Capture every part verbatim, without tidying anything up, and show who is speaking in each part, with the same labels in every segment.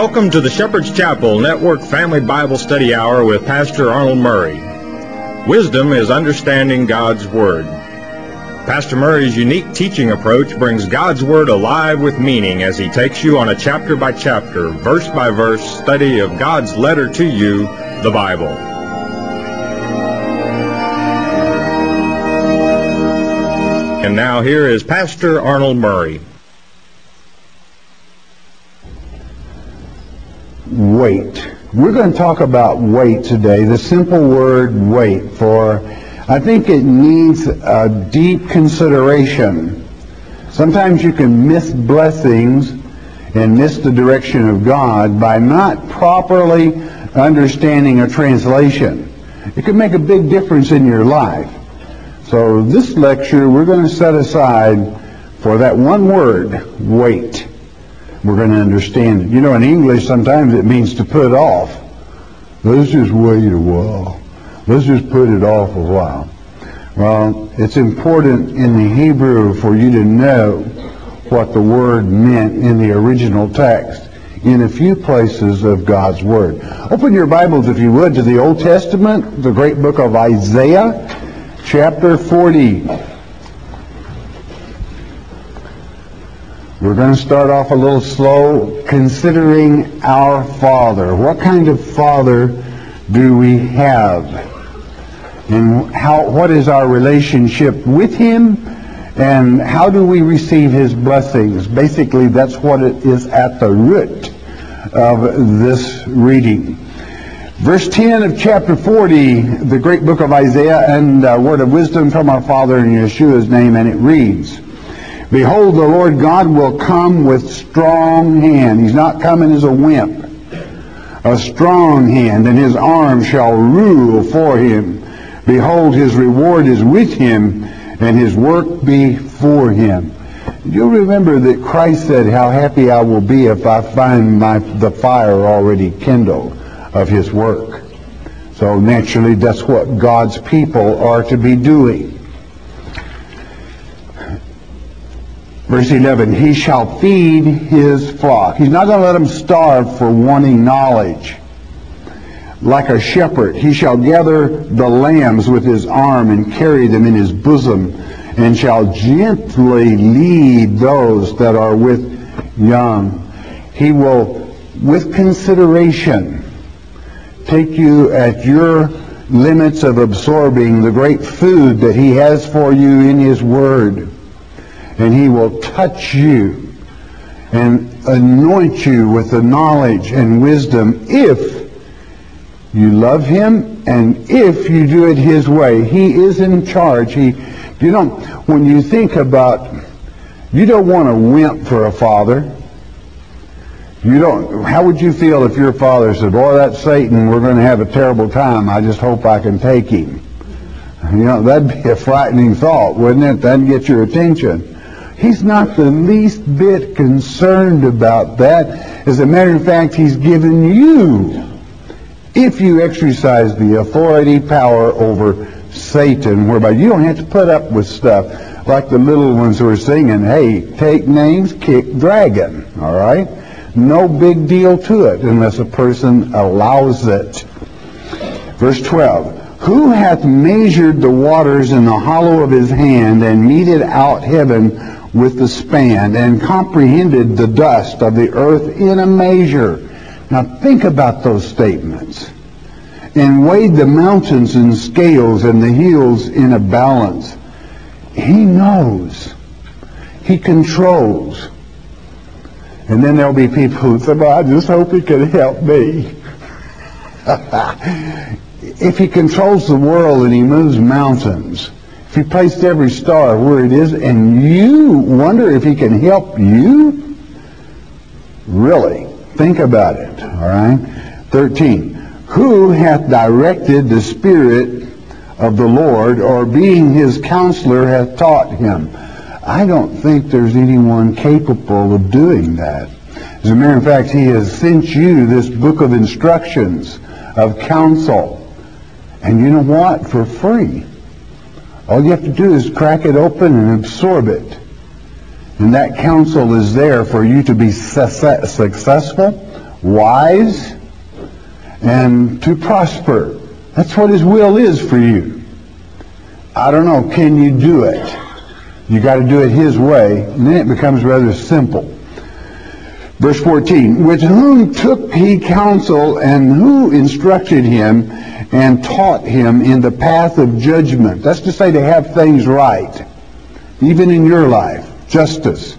Speaker 1: Welcome to the Shepherd's Chapel Network Family Bible Study Hour with Pastor Arnold Murray. Wisdom is understanding God's Word. Pastor Murray's unique teaching approach brings God's Word alive with meaning as he takes you on a chapter-by-chapter, verse-by-verse study of God's letter to you, the Bible. And now here is Pastor Arnold Murray.
Speaker 2: Wait. We're going to talk about wait today, the simple word wait, for I think it needs a deep consideration. Sometimes you can miss blessings and miss the direction of God by not properly understanding a translation. It can make a big difference in your life. So this lecture we're going to set aside for that one word, wait. We're going to understand it. You know, in English, sometimes it means to put off. Let's just wait a while. Let's just put it off a while. Well, it's important in the Hebrew for you to know what the word meant in the original text in a few places of God's Word. Open your Bibles, if you would, to the Old Testament, the great book of Isaiah, chapter forty. We're going to start off a little slow, considering our Father. What kind of Father do we have? And how? What is our relationship with Him? And how do we receive His blessings? Basically, that's what it is at the root of this reading. Verse ten of chapter forty, the great book of Isaiah, and a word of wisdom from our Father in Yeshua's name, and it reads, Behold, the Lord God will come with strong hand. He's not coming as a wimp. A strong hand, and His arm shall rule for Him. Behold, His reward is with Him, and His work before Him. You'll remember that Christ said, how happy I will be if I find my, the fire already kindled of His work. So naturally, that's what God's people are to be doing. Verse eleven, He shall feed His flock. He's not going to let them starve for wanting knowledge. Like a shepherd, He shall gather the lambs with His arm and carry them in His bosom, and shall gently lead those that are with young. He will, with consideration, take you at your limits of absorbing the great food that He has for you in His Word. And He will touch you and anoint you with the knowledge and wisdom if you love Him and if you do it His way. He is in charge. He, you know, when you think about, you don't want a wimp for a father. You don't. How would you feel if your father said, boy, that's Satan, we're going to have a terrible time. I just hope I can take him. You know, that'd be a frightening thought, wouldn't it? That'd get your attention. He's not the least bit concerned about that. As a matter of fact, He's given you, if you exercise the authority, power over Satan, whereby you don't have to put up with stuff like the little ones who are singing, hey, take names, kick dragon, all right? No big deal to it unless a person allows it. Verse twelve, Who hath measured the waters in the hollow of His hand, and meted out heaven with the span, and comprehended the dust of the earth in a measure? Now think about those statements. And weighed the mountains in scales, and the hills in a balance. He knows. He controls. And then there'll be people who say, well, I just hope He can help me. If He controls the world and He moves mountains, if He placed every star where it is, and you wonder if He can help you? Really, think about it, all right? thirteen, Who hath directed the Spirit of the Lord, or being His counselor hath taught Him? I don't think there's anyone capable of doing that. As a matter of fact, He has sent you this book of instructions, of counsel. And you know what? For free. All you have to do is crack it open and absorb it. And that counsel is there for you to be successful wise, and to prosper. That's what His will is for you. I don't know, can you do it? You got to do it His way, and then it becomes rather simple. Verse fourteen, with whom took He counsel, and who instructed Him and taught Him in the path of judgment? That's to say, to have things right, even in your life, justice.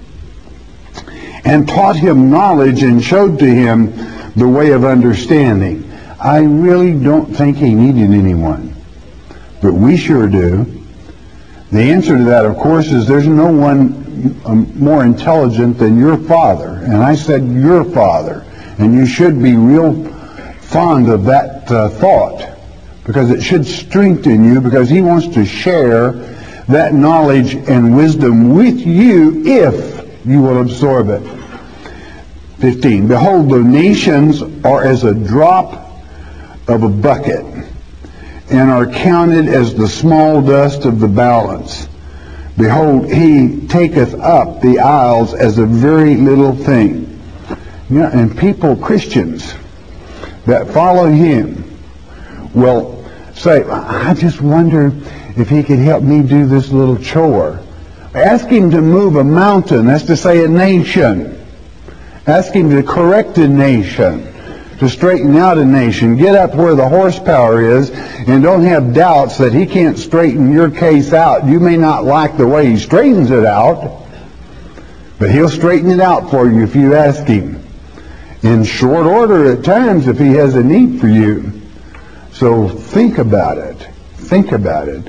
Speaker 2: And taught Him knowledge and showed to Him the way of understanding. I really don't think He needed anyone, but we sure do. The answer to that, of course, is there's no one um, more intelligent than your Father. And I said your Father. And you should be real fond of that uh, thought, because it should strengthen you, because He wants to share that knowledge and wisdom with you if you will absorb it. fifteen, behold, the nations are as a drop of a bucket, and are counted as the small dust of the balance. Behold, He taketh up the isles as a very little thing. You know, and people, Christians, that follow Him will say, I just wonder if He could help me do this little chore. Ask Him to move a mountain, that's to say a nation. Ask Him to correct a nation, to straighten out a nation. Get up where the horsepower is, and don't have doubts that He can't straighten your case out. You may not like the way He straightens it out, but He'll straighten it out for you if you ask Him. In short order at times if He has a need for you. So think about it. Think about it.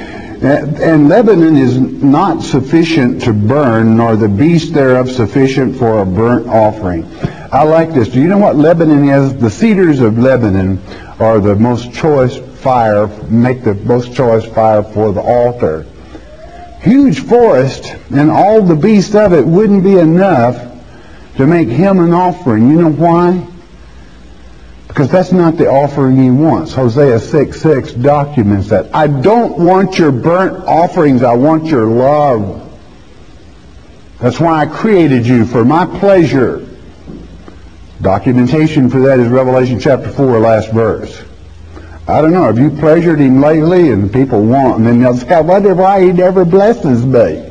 Speaker 2: And Lebanon is not sufficient to burn, nor the beast thereof sufficient for a burnt offering. I like this. Do you know what Lebanon is? The cedars of Lebanon are the most choice fire, make the most choice fire for the altar. Huge forest, and all the beasts of it wouldn't be enough to make Him an offering. You know why? Because that's not the offering He wants. Hosea six six documents that. I don't want your burnt offerings. I want your love. That's why I created you, for my pleasure. Documentation for that is Revelation chapter four, last verse. I don't know. Have you pleasured Him lately? And people want. And then they'll say, I wonder why He never blesses me.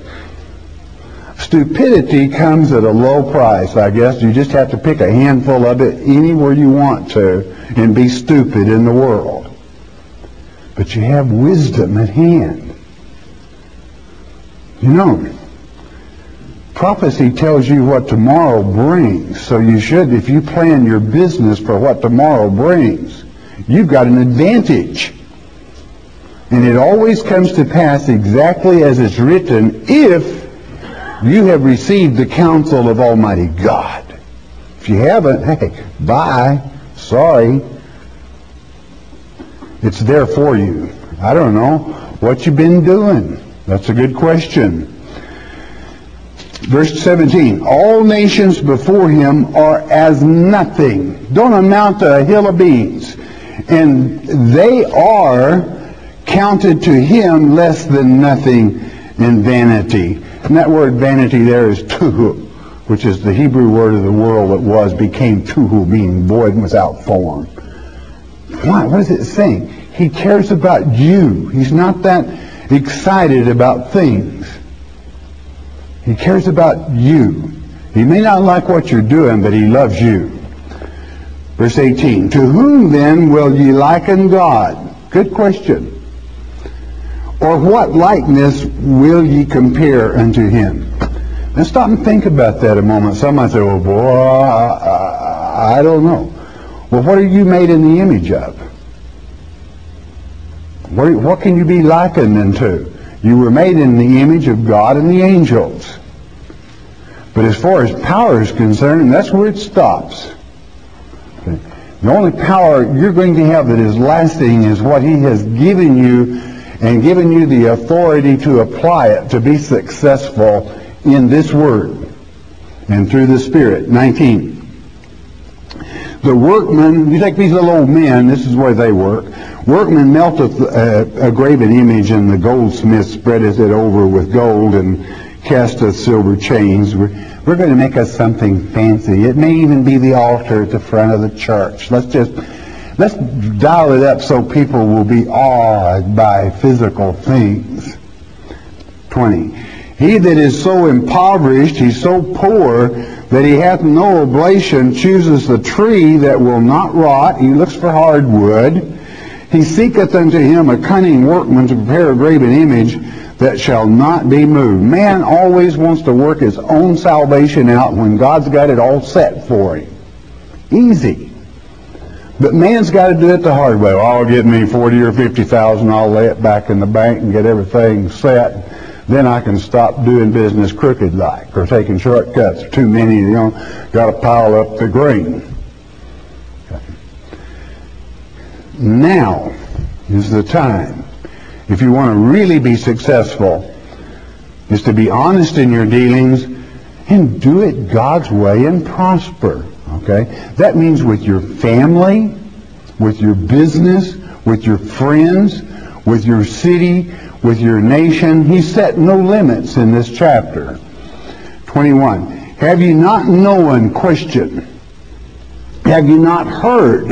Speaker 2: Stupidity comes at a low price, I guess. You just have to pick a handful of it anywhere you want to and be stupid in the world. But you have wisdom at hand. You know, prophecy tells you what tomorrow brings. So you should, if you plan your business for what tomorrow brings, you've got an advantage. And it always comes to pass exactly as it's written if you have received the counsel of Almighty God. If you haven't, hey, bye. Sorry. It's there for you. I don't know what you've been doing. That's a good question. Verse seventeen, all nations before Him are as nothing. Don't amount to a hill of beans. And they are counted to Him less than nothing in vanity. And that word vanity there is tuhu, which is the Hebrew word of the world that was, became tuhu, being void and without form. Why? What is it saying? He cares about you. He's not that excited about things. He cares about you. He may not like what you're doing, but He loves you. Verse eighteen, to whom then will ye liken God? Good question. Or what likeness will ye compare unto Him? Now stop and think about that a moment. Somebody say, oh boy, I, I, I don't know. Well, what are you made in the image of? What, what can you be likened unto? You were made in the image of God and the angels. But as far as power is concerned, that's where it stops. Okay. The only power you're going to have that is lasting is what He has given you, and given you the authority to apply it to be successful in this Word and through the Spirit. nineteen. The workman, you take these little old men, this is where they work. Workman melteth a, a graven image, and the goldsmith spreadeth it over with gold, and cast us silver chains. We're, we're going to make us something fancy. It may even be the altar at the front of the church. Let's just, let's dial it up so people will be awed by physical things. twenty. He that is so impoverished, he's so poor, that he hath no oblation, chooses the tree that will not rot. He looks for hardwood. He seeketh unto him a cunning workman to prepare a graven image that shall not be moved. Man always wants to work his own salvation out when God's got it all set for him. Easy. But man's got to do it the hard way. Well, I'll get me forty or fifty thousand. I'll lay it back in the bank and get everything set. Then I can stop doing business crooked like, or taking shortcuts. Too many, you know, got to pile up the grain. Okay. Now is the time. If you want to really be successful, is to be honest in your dealings and do it God's way and prosper. Okay? That means with your family, with your business, with your friends, with your city, with your nation. He set no limits in this chapter. twenty-one. Have you not known, question, have you not heard?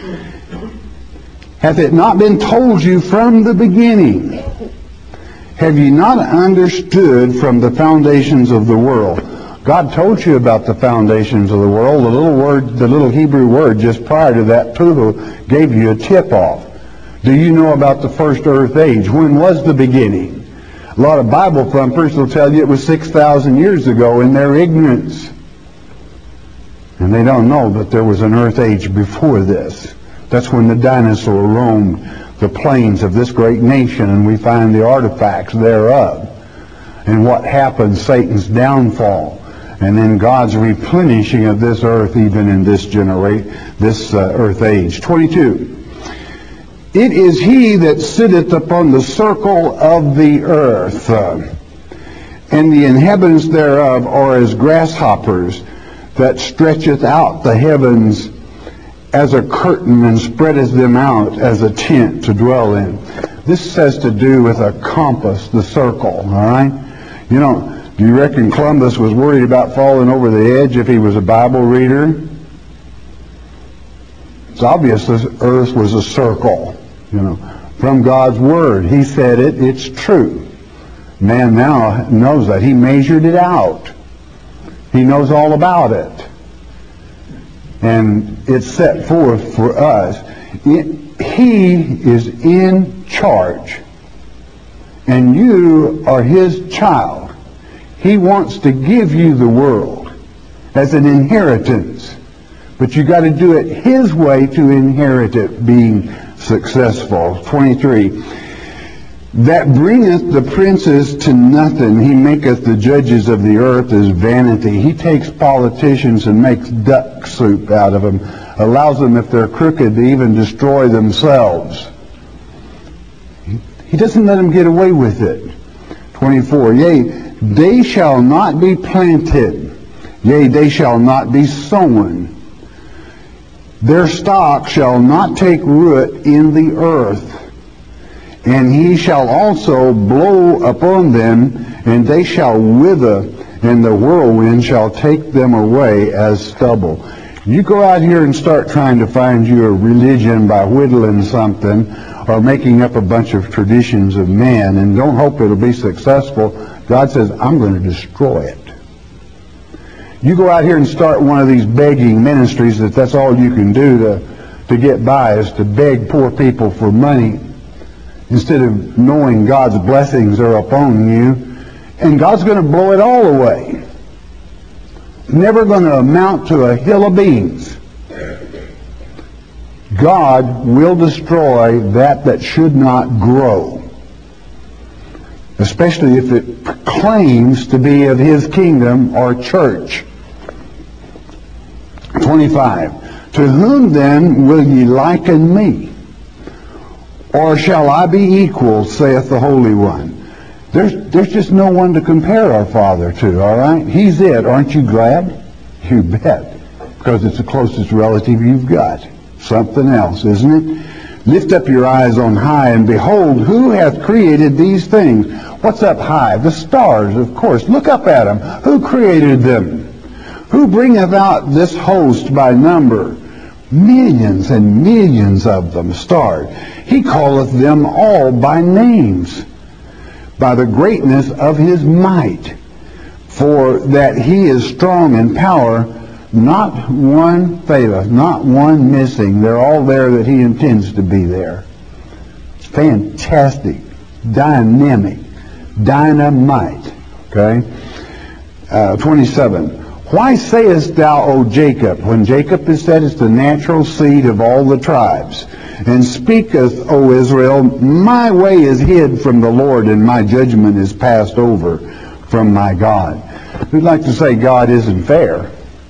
Speaker 2: Hath it not been told you from the beginning? Have you not understood from the foundations of the world? God told you about the foundations of the world. The little word, the little Hebrew word just prior to that, puhu, gave you a tip-off. Do you know about the first earth age? When was the beginning? A lot of Bible thumpers will tell you it was six thousand years ago in their ignorance. And they don't know that there was an earth age before this. That's when the dinosaur roamed the plains of this great nation, and we find the artifacts thereof. And what happened, Satan's downfall, and then God's replenishing of this earth even in this generation, this uh, earth age. twenty-two. It is he that sitteth upon the circle of the earth, uh, and the inhabitants thereof are as grasshoppers, that stretcheth out the heavens as a curtain and spreadeth them out as a tent to dwell in. This has to do with a compass, the circle, all right? You know, do you reckon Columbus was worried about falling over the edge if he was a Bible reader? It's obvious this earth was a circle. You know, from God's Word. He said it, it's true. Man now knows that. He measured it out. He knows all about it. And it's set forth for us. It, he is in charge. And you are His child. He wants to give you the world as an inheritance. But you got to do it His way to inherit it, being successful. twenty-three. That bringeth the princes to nothing. He maketh the judges of the earth as vanity. He takes politicians and makes duck soup out of them. Allows them, if they're crooked, to even destroy themselves. He doesn't let them get away with it. twenty-four. Yea, they shall not be planted. Yea, they shall not be sown. Their stock shall not take root in the earth, and he shall also blow upon them, and they shall wither, and the whirlwind shall take them away as stubble. You go out here and start trying to find you a religion by whittling something or making up a bunch of traditions of man, and don't hope it'll be successful. God says, I'm going to destroy it. You go out here and start one of these begging ministries that that's all you can do to, to get by is to beg poor people for money instead of knowing God's blessings are upon you. And God's going to blow it all away. Never going to amount to a hill of beans. God will destroy that that should not grow. Especially if it claims to be of His kingdom or church. twenty-five. To whom then will ye liken me? Or shall I be equal, saith the Holy One? There's, there's just no one to compare our Father to, all right? He's it. Aren't you glad? You bet. Because it's the closest relative you've got. Something else, isn't it? Lift up your eyes on high, and behold, who hath created these things? What's up high? The stars, of course. Look up at them. Who created them? Who bringeth out this host by number? Millions and millions of them, stars. He calleth them all by names, by the greatness of his might, for that he is strong in power. Not one faileth, not one missing. They're all there that he intends to be there. Fantastic, dynamic, dynamite. Okay? Uh, twenty-seven. Why sayest thou, O Jacob, when Jacob is said is the natural seed of all the tribes, and speaketh, O Israel, my way is hid from the Lord, and my judgment is passed over from my God. We'd like to say God isn't fair.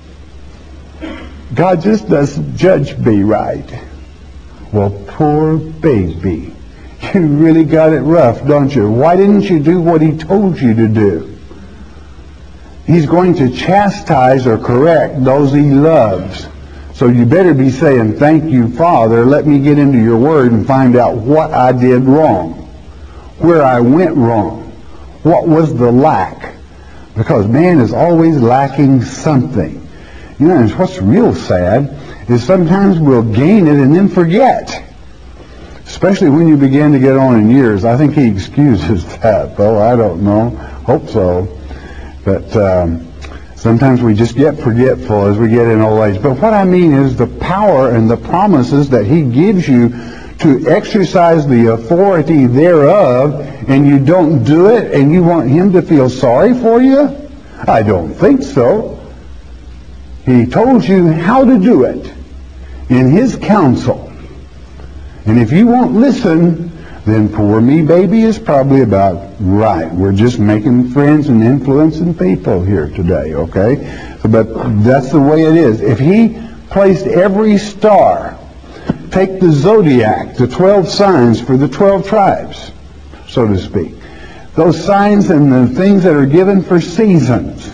Speaker 2: God just doesn't judge me right. Well, poor baby. You really got it rough, don't you? Why didn't you do what he told you to do? He's going to chastise or correct those he loves. So you better be saying, thank you, Father. Let me get into your word and find out what I did wrong, where I went wrong, what was the lack. Because man is always lacking something. You know, and what's real sad is sometimes we'll gain it and then forget. Especially when you begin to get on in years. I think he excuses that, though. I don't know. Hope so. But um, sometimes we just get forgetful as we get in old age. But what I mean is the power and the promises that he gives you to exercise the authority thereof, and you don't do it, and you want him to feel sorry for you? I don't think so. He told you how to do it in his counsel. And if you won't listen, then poor me baby is probably about right. We're just making friends and influencing people here today, okay? But that's the way it is. If he placed every star, take the zodiac, the twelve signs for the twelve tribes, so to speak. Those signs and the things that are given for seasons.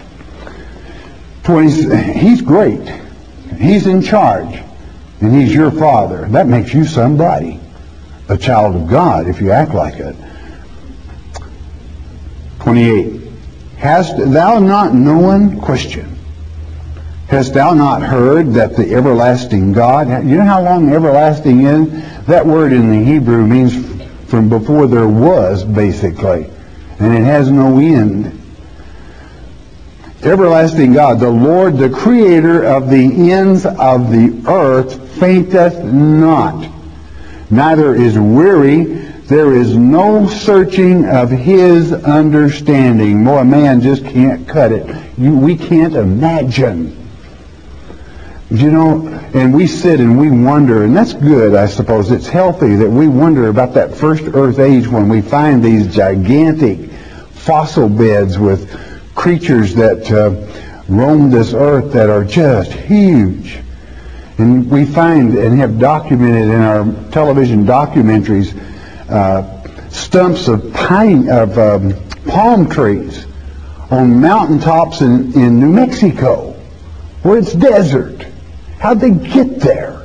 Speaker 2: He's great. He's in charge. And he's your father. That makes you somebody. A child of God, if you act like it. twenty-eight. Hast thou not known? Question. Hast thou not heard that the everlasting God... You know how long everlasting is? That word in the Hebrew means from before there was, basically. And it has no end. Everlasting God, the Lord, the creator of the ends of the earth, fainteth not, neither is weary. There is no searching of his understanding. Boy, man just can't cut it. You, we can't imagine. You know, and we sit and we wonder, and that's good, I suppose. It's healthy that we wonder about that first earth age when we find these gigantic fossil beds with creatures that uh, roam this earth that are just huge. And we find and have documented in our television documentaries uh, stumps of pine of um, palm trees on mountaintops in, in New Mexico, where it's desert. How'd they get there?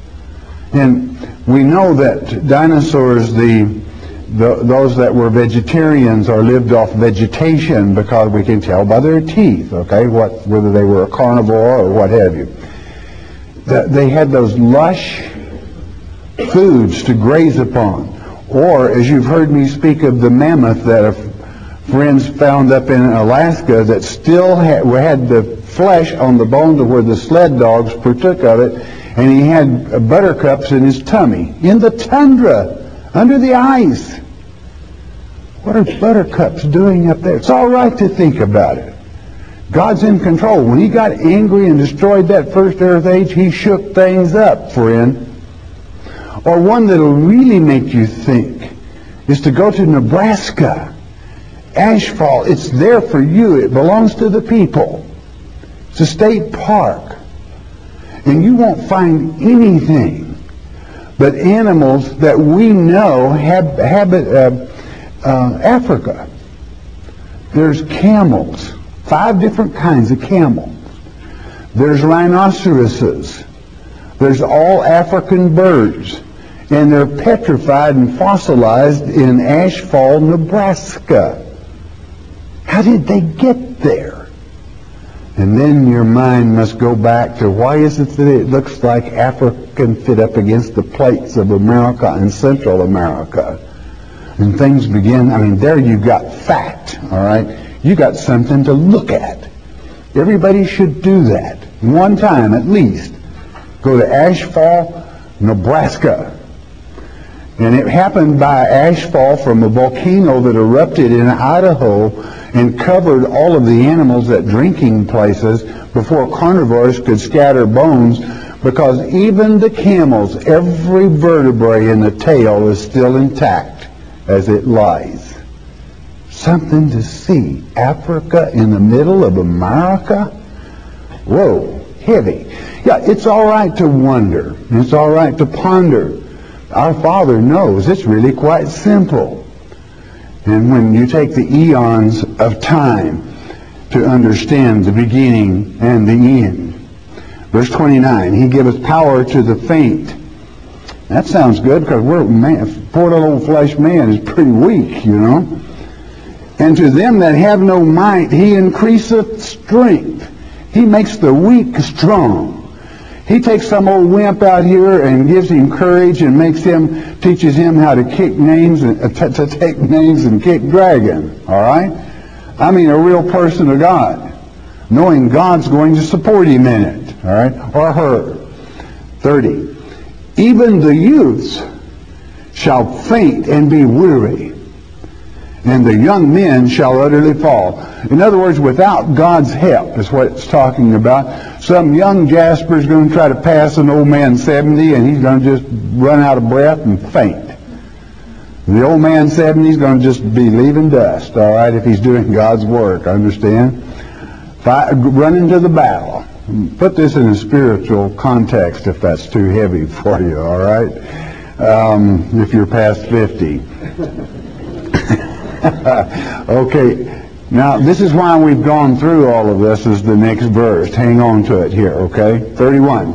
Speaker 2: And we know that dinosaurs, the The, those that were vegetarians or lived off vegetation, because we can tell by their teeth, okay, what whether they were a carnivore or what have you. That they had those lush foods to graze upon. Or, as you've heard me speak of the mammoth that a friends found up in Alaska that still had, had the flesh on the bone to where the sled dogs partook of it, and he had buttercups in his tummy, in the tundra, under the ice. What are buttercups doing up there? It's all right to think about it. God's in control. When he got angry and destroyed that first earth age, he shook things up, friend. Or one that'll really make you think is to go to Nebraska. Ashfall, it's there for you. It belongs to the people. It's a state park. And you won't find anything but animals that we know have habit uh, uh, Africa. There's camels, five different kinds of camels. There's rhinoceroses. There's all African birds. and they're petrified and fossilized in Ashfall, Nebraska. How did they get there? And then your mind must go back to, why is it that it looks like Africa can fit up against the plates of America and Central America? And things begin, I mean, there you've got fact, all right? You got something to look at. Everybody should do that. One time at least. Go to Ashfall, Nebraska. And it happened by ashfall from a volcano that erupted in Idaho and covered all of the animals at drinking places before carnivores could scatter bones, because even the camels, every vertebrae in the tail is still intact as it lies. Something to see. Africa in the middle of America? Whoa, heavy. Yeah, it's all right to wonder. It's all right to ponder. Our Father knows it's really quite simple. And when you take the eons of time to understand the beginning and the end. Verse twenty-nine, He giveth power to the faint. That sounds good, because we're man, poor little old flesh man is pretty weak, you know. And to them that have no might, He increaseth strength. He makes the weak strong. He takes some old wimp out here and gives him courage and makes him, teaches him how to kick names and uh, to, to take names and kick dragon. All right? I mean, a real person of God, knowing God's going to support him in it. All right? Or her. thirty. Even the youths shall faint and be weary, and the young men shall utterly fall. In other words, without God's help is what it's talking about. Some young Jasper's going to try to pass an old man seventy, and he's going to just run out of breath and faint. The old man seventy is going to just be leaving dust, all right, if he's doing God's work, understand? Fight, run into the battle. Put this in a spiritual context if that's too heavy for you, all right? Um, if you're past fifty. Okay, now this is why we've gone through all of this, is the next verse. Hang on to it here, okay? thirty-one.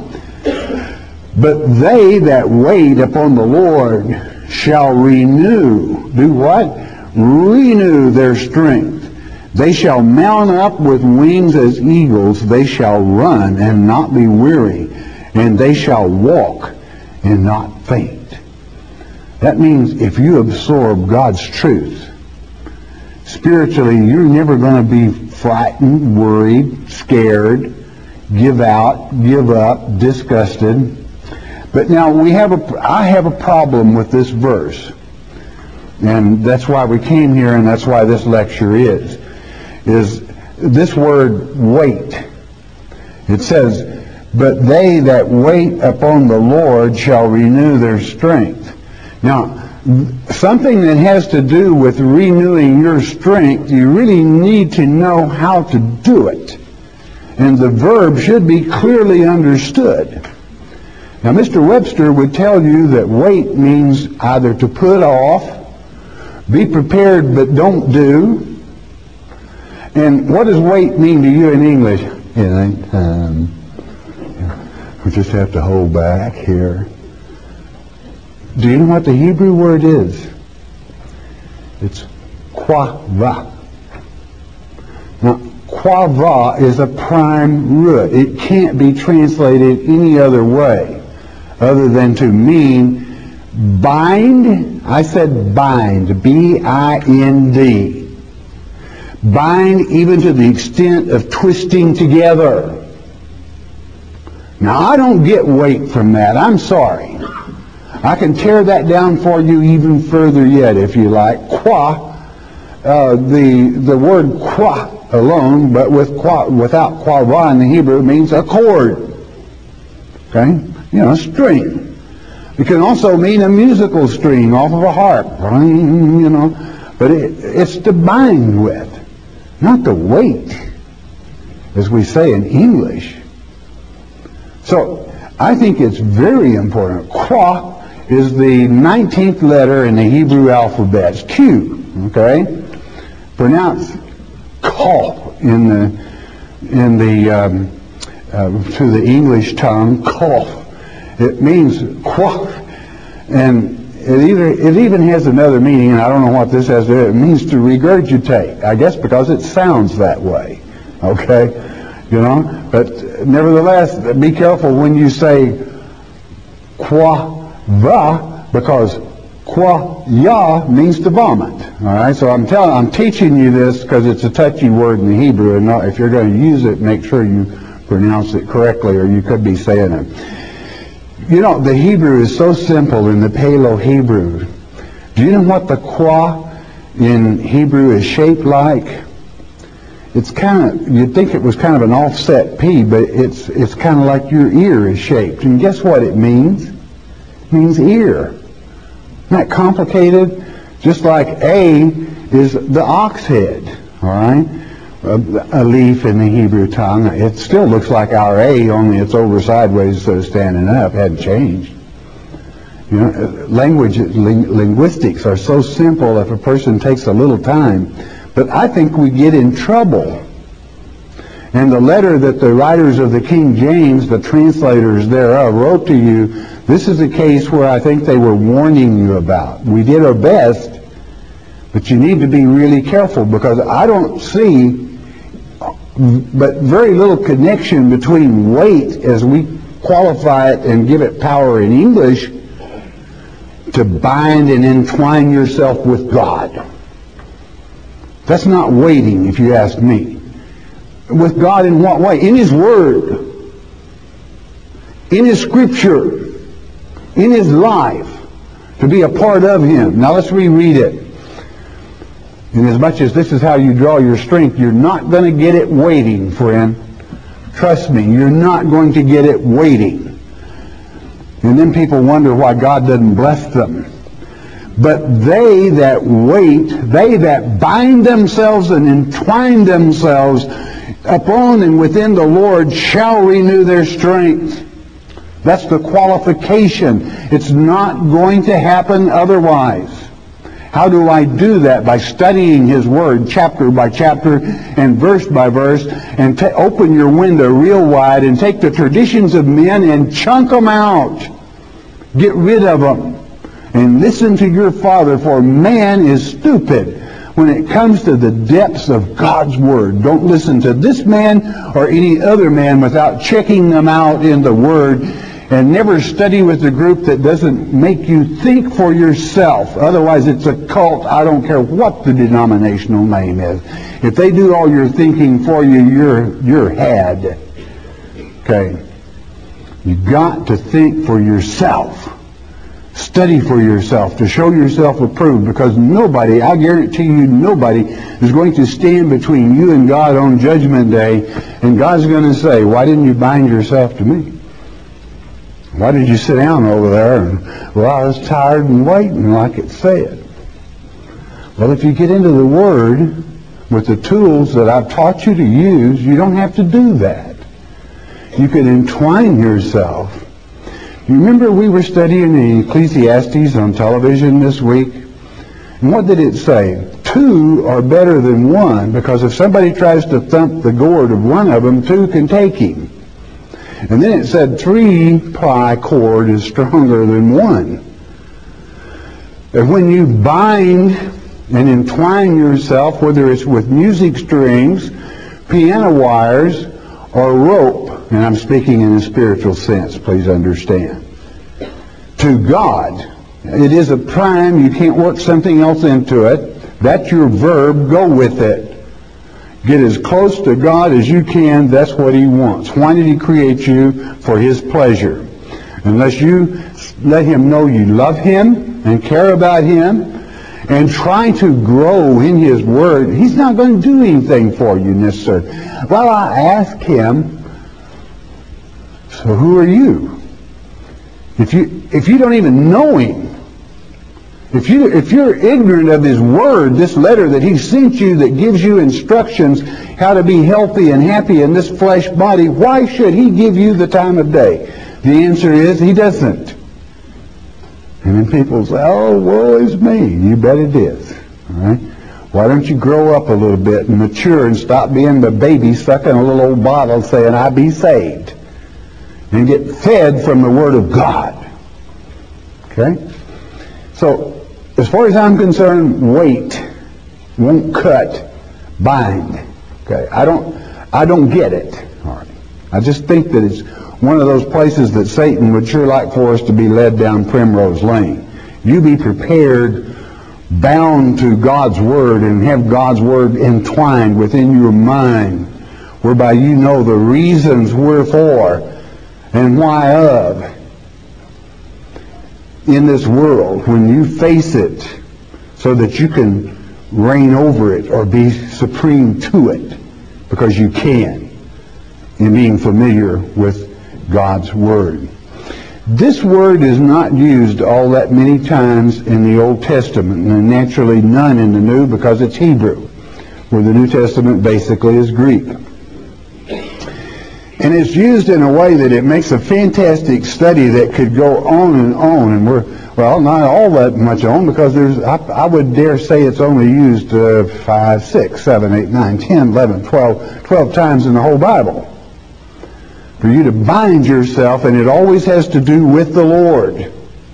Speaker 2: But they that wait upon the Lord shall renew. Do what? Renew their strength. They shall mount up with wings as eagles. They shall run and not be weary. And they shall walk and not faint. That means if you absorb God's truth, spiritually, you're never going to be frightened, worried, scared, give out, give up, disgusted. But now we have a, I have a problem with this verse. And that's why we came here, and that's why this lecture is. Is this word wait. It says, but they that wait upon the Lord shall renew their strength. Now, something that has to do with renewing your strength, you really need to know how to do it. And the verb should be clearly understood. Now, Mister Webster would tell you that wait means either to put off, be prepared but don't do. And what does wait mean to you in English? It ain't time. We just have to hold back here. Do you know what the Hebrew word is? It's quava. Now, quava is a prime root. It can't be translated any other way other than to mean bind. I said bind. B I N D. Bind even to the extent of twisting together. Now, I don't get weight from that. I'm sorry. I can tear that down for you even further yet, if you like. Qua, uh, the the word qua alone, but with qua, without quava in the Hebrew, means a cord. Okay? You know, a string. It can also mean a musical string off of a harp. You know, but it, it's to bind with. Not the weight, as we say in English. So, I think it's very important. Qua is the nineteenth letter in the Hebrew alphabet. It's Q, okay? Pronounced Kal in the, in the, um, uh, to the English tongue, Kal. It means qua. And it either it even has another meaning, and I don't know what this has to do. It means to regurgitate. I guess because it sounds that way. Okay? You know? But nevertheless, be careful when you say qua va, because qua ya means to vomit. All right? So I'm telling, I'm teaching you this because it's a touchy word in the Hebrew, and if you're going to use it, make sure you pronounce it correctly, or you could be saying it. You know, the Hebrew is so simple in the Paleo-Hebrew. Do you know what the qua in Hebrew is shaped like? It's kind of, you'd think it was kind of an offset P, but it's it's kind of like your ear is shaped. And guess what it means? It means ear. Isn't that complicated? Just like A is the ox head, all right? A, a leaf in the Hebrew tongue. It still looks like our A, only it's over sideways instead of standing up. It hadn't changed. You know, language, ling, linguistics are so simple if a person takes a little time. But I think we get in trouble. And the letter that the writers of the King James, the translators thereof, wrote to you, this is a case where I think they were warning you about. We did our best, but you need to be really careful, because I don't see but very little connection between wait, as we qualify it and give it power in English, to bind and entwine yourself with God. That's not waiting, if you ask me. With God in what way? In His Word, in His Scripture, in His life, to be a part of Him. Now let's reread it. And as much as this is how you draw your strength, you're not going to get it waiting, friend. Trust me, you're not going to get it waiting. And then people wonder why God doesn't bless them. But they that wait, they that bind themselves and entwine themselves upon and within the Lord shall renew their strength. That's the qualification. It's not going to happen otherwise. How do I do that? By studying His Word chapter by chapter and verse by verse, and t- open your window real wide and take the traditions of men and chunk them out. Get rid of them. And listen to your Father, for man is stupid when it comes to the depths of God's Word. Don't listen to this man or any other man without checking them out in the Word. And never study with a group that doesn't make you think for yourself. Otherwise, it's a cult. I don't care what the denominational name is. If they do all your thinking for you, you're you're had. Okay. You got to think for yourself. Study for yourself to show yourself approved, because nobody, I guarantee you, nobody is going to stand between you and God on Judgment Day, and God's going to say, why didn't you bind yourself to me? Why did you sit down over there? And, well, I was tired and waiting, like it said. Well, if you get into the Word with the tools that I've taught you to use, you don't have to do that. You can entwine yourself. You remember we were studying the Ecclesiastes on television this week? And what did it say? Two are better than one, because if somebody tries to thump the gourd of one of them, two can take him. And then it said three-ply cord is stronger than one. And when you bind and entwine yourself, whether it's with music strings, piano wires, or rope, and I'm speaking in a spiritual sense, please understand, to God, it is a prime. You can't work something else into it. That's your verb. Go with it. Get as close to God as you can. That's what He wants. Why did He create you? For His pleasure. Unless you let Him know you love Him and care about Him and try to grow in His Word, He's not going to do anything for you necessarily. Well, I ask Him, so who are you? If you if you don't even know Him, If, you, if you're ignorant of His Word, this letter that He sent you that gives you instructions how to be healthy and happy in this flesh body, why should He give you the time of day? The answer is He doesn't. And then people say, oh, woe is me. You bet it is. All right? Why don't you grow up a little bit and mature and stop being the baby stuck in a little old bottle saying, I be saved, and get fed from the Word of God? Okay? So, as far as I'm concerned, wait, won't cut, bind. Okay? I don't, I don't get it. All right. I just think that it's one of those places that Satan would sure like for us to be led down Primrose Lane. You be prepared, bound to God's Word, and have God's Word entwined within your mind, whereby you know the reasons wherefore and why of in this world when you face it, so that you can reign over it or be supreme to it, because you can, in being familiar with God's Word. This word is not used all that many times in the Old Testament, and naturally none in the New, because it's Hebrew, where the New Testament basically is Greek. And it's used in a way that it makes a fantastic study that could go on and on, and we're, well, not all that much on, because there's, I, I would dare say it's only used uh, five, six, seven, eight, nine, ten, eleven, twelve, twelve times in the whole Bible. For you to bind yourself, and it always has to do with the Lord.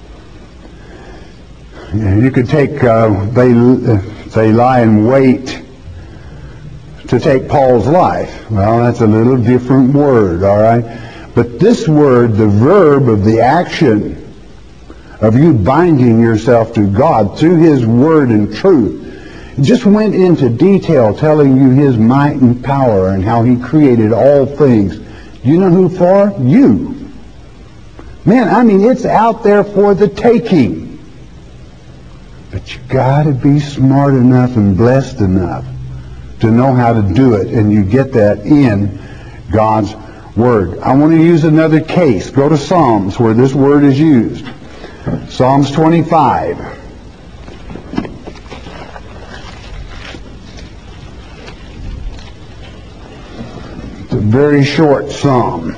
Speaker 2: You could take, uh, they, they lie in wait to take Paul's life. Well, that's a little different word, all right? But this word, the verb of the action of you binding yourself to God through His Word and truth, just went into detail telling you His might and power and how He created all things. You know who for? You. Man, I mean, it's out there for the taking. But you got to be smart enough and blessed enough to know how to do it, and you get that in God's Word. I want to use another case. Go to Psalms, where this word is used. Psalms twenty-five. It's a very short psalm.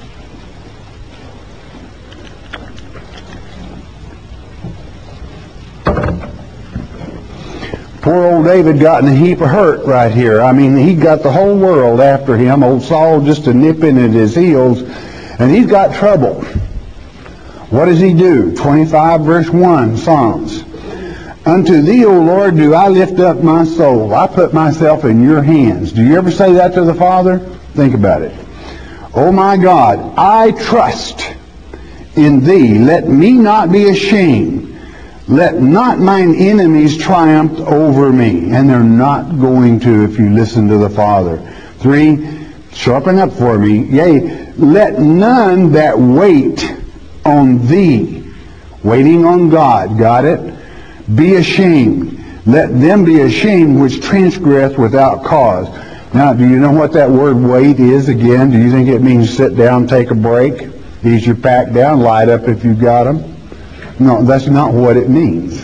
Speaker 2: Poor old David got in a heap of hurt right here. I mean, he got the whole world after him. Old Saul just a nipping at his heels, and he's got trouble. What does he do? twenty-five verse one, Psalms. Unto thee, O Lord, do I lift up my soul. I put myself in your hands. Do you ever say that to the Father? Think about it. O my God, I trust in thee. Let me not be ashamed. Let not mine enemies triumph over me. And they're not going to if you listen to the Father. Three, sharpen up for me. Yea, let none that wait on thee, waiting on God, got it? Be ashamed. Let them be ashamed which transgress without cause. Now, do you know what that word wait is again? Do you think it means sit down, take a break, ease your pack down, light up if you've got them? No, that's not what it means.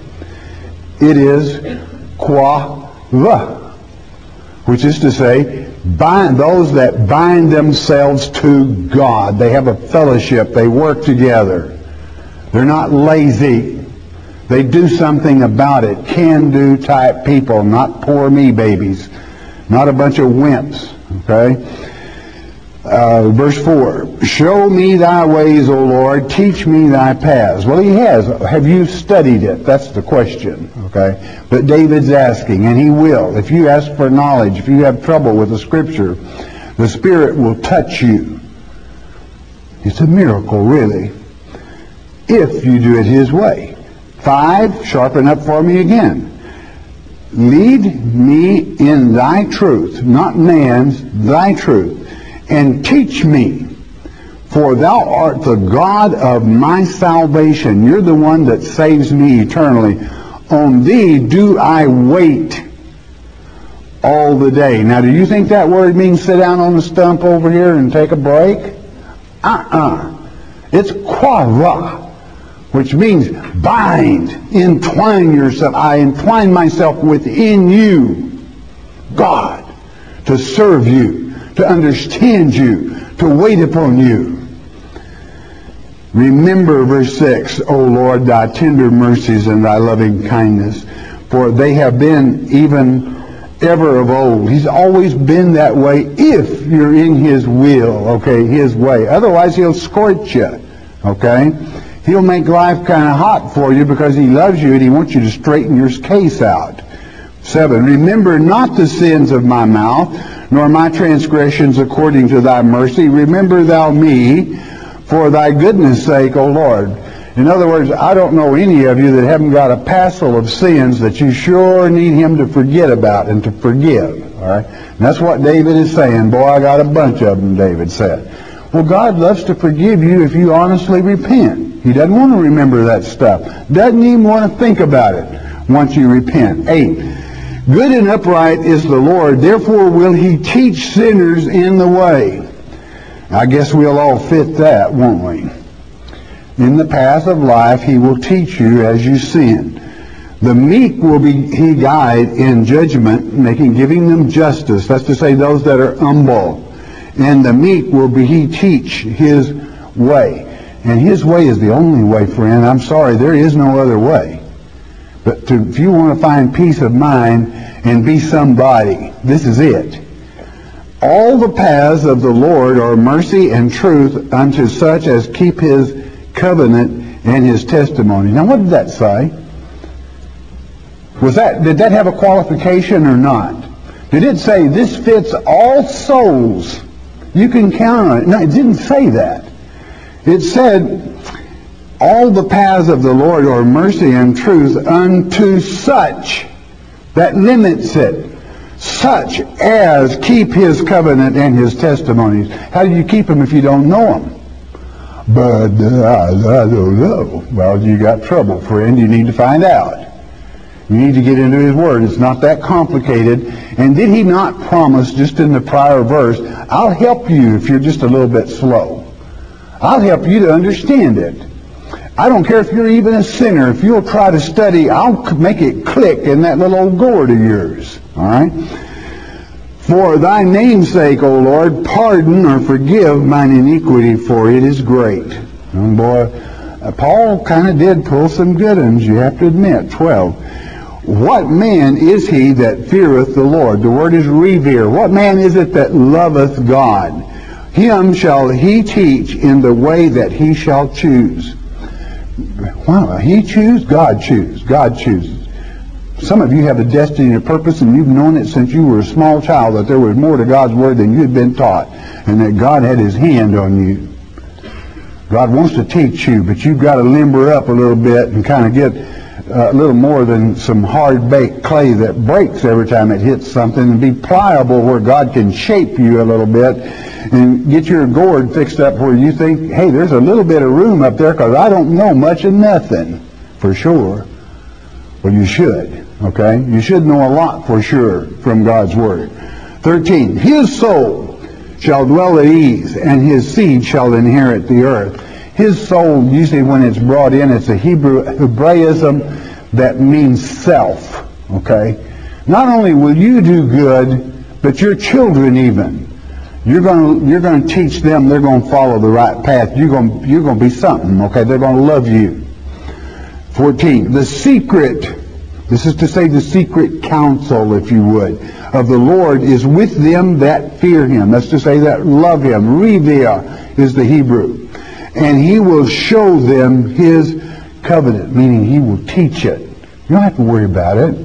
Speaker 2: It is qua va, which is to say, bind those that bind themselves to God. They have a fellowship. They work together. They're not lazy. They do something about it. Can-do type people, not poor me babies. Not a bunch of wimps. Okay? Uh, verse four, show me thy ways, O Lord, teach me thy paths. Well, he has. Have you studied it? That's the question. Okay? But David's asking, and he will. If you ask for knowledge, if you have trouble with the Scripture, the Spirit will touch you. It's a miracle, really, if you do it His way. Five, sharpen up for me again. Lead me in thy truth, not man's, thy truth. And teach me, for thou art the God of my salvation. You're the one that saves me eternally. On thee do I wait all the day. Now, do you think that word means sit down on the stump over here and take a break? Uh-uh. It's quara, which means bind, entwine yourself. I entwine myself within you, God, to serve you, to understand you, to wait upon you. Remember, verse six, O Lord, thy tender mercies and thy loving kindness, for they have been even ever of old. He's always been that way if you're in His will, okay, His way. Otherwise, He'll scorch you, okay? He'll make life kind of hot for you because He loves you and He wants you to straighten your case out. Seven, remember not the sins of my mouth, nor my transgressions according to thy mercy. Remember thou me for thy goodness' sake, O Lord. In other words, I don't know any of you that haven't got a passel of sins that you sure need Him to forget about and to forgive. All right? And that's what David is saying. Boy, I got a bunch of them, David said. Well, God loves to forgive you if you honestly repent. He doesn't want to remember that stuff. Doesn't even want to think about it once you repent. Eight, good and upright is the Lord, therefore will He teach sinners in the way. I guess we'll all fit that, won't we? In the path of life, He will teach you as you sin. The meek will be He guide in judgment, making giving them justice. That's to say, those that are humble. And the meek will be He teach His way. And His way is the only way, friend. I'm sorry, there is no other way. But to, if you want to find peace of mind and be somebody, this is it. All the paths of the Lord are mercy and truth unto such as keep His covenant and His testimony. Now, what did that say? Was that, did that have a qualification or not? Did it say this fits all souls? You can count on it. No, it didn't say that. It said, all the paths of the Lord are mercy and truth unto such. That limits it. Such as keep His covenant and His testimonies. How do you keep them if you don't know them? But uh, I, I don't know. Well, you got trouble, friend. You need to find out. You need to get into His Word. It's not that complicated. And did He not promise, just in the prior verse, I'll help you if you're just a little bit slow. I'll help you to understand it. I don't care if you're even a sinner. If you'll try to study, I'll make it click in that little old gourd of yours. All right? For thy name's sake, O Lord, pardon or forgive mine iniquity, for it is great. And boy, uh, Paul kind of did pull some good ones, you have to admit. Twelve. What man is he that feareth the Lord? The word is revere. What man is it that loveth God? Him shall He teach in the way that he shall choose. Wow, He choose? God choose. God chooses. Some of you have a destiny and a purpose, and you've known it since you were a small child, that there was more to God's Word than you had been taught, and that God had His hand on you. God wants to teach you, but you've got to limber up a little bit and kind of get a little more than some hard-baked clay that breaks every time it hits something, and be pliable where God can shape you a little bit and get your gourd fixed up where you think, hey, there's a little bit of room up there because I don't know much of nothing for sure. Well, you should, okay? You should know a lot for sure from God's Word. thirteen, His soul shall dwell at ease, and His seed shall inherit the earth. His soul, usually when it's brought in, it's a Hebrew Hebraism that means self, okay? Not only will you do good, but your children even. You're going to you're going to teach them. They're going to follow the right path. You're going you're going to be something. Okay, they're going to love you. fourteen. The secret. This is to say the secret counsel, if you would, of the Lord is with them that fear Him. That's to say that love Him. Revere is the Hebrew, and He will show them His covenant, meaning He will teach it. You don't have to worry about it.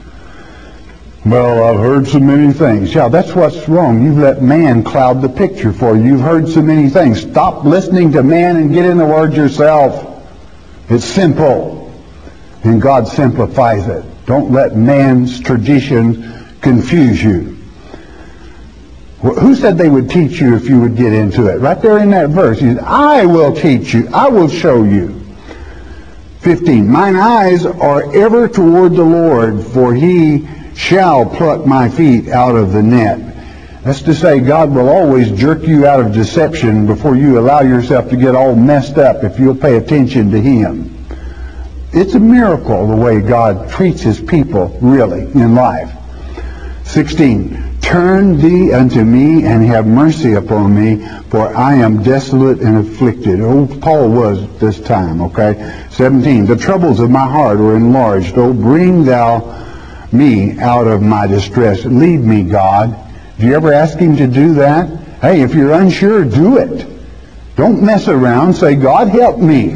Speaker 2: Well, I've heard so many things. Yeah, that's what's wrong. You've let man cloud the picture for you. You've heard so many things. Stop listening to man and get in the Word yourself. It's simple. And God simplifies it. Don't let man's tradition confuse you. Well, who said they would teach you if you would get into it? Right there in that verse. He said, I will teach you. I will show you. fifteen. Mine eyes are ever toward the Lord, for He shall pluck my feet out of the net. That's to say, God will always jerk you out of deception before you allow yourself to get all messed up if you'll pay attention to Him. It's a miracle the way God treats His people, really, in life. sixteen. Turn thee unto me and have mercy upon me, for I am desolate and afflicted. Oh, Paul was this time, okay? seventeen. The troubles of my heart are enlarged. Oh, bring thou me out of my distress. Lead me, God. Do you ever ask Him to do that? Hey, if you're unsure, do it. Don't mess around. Say, God, help me.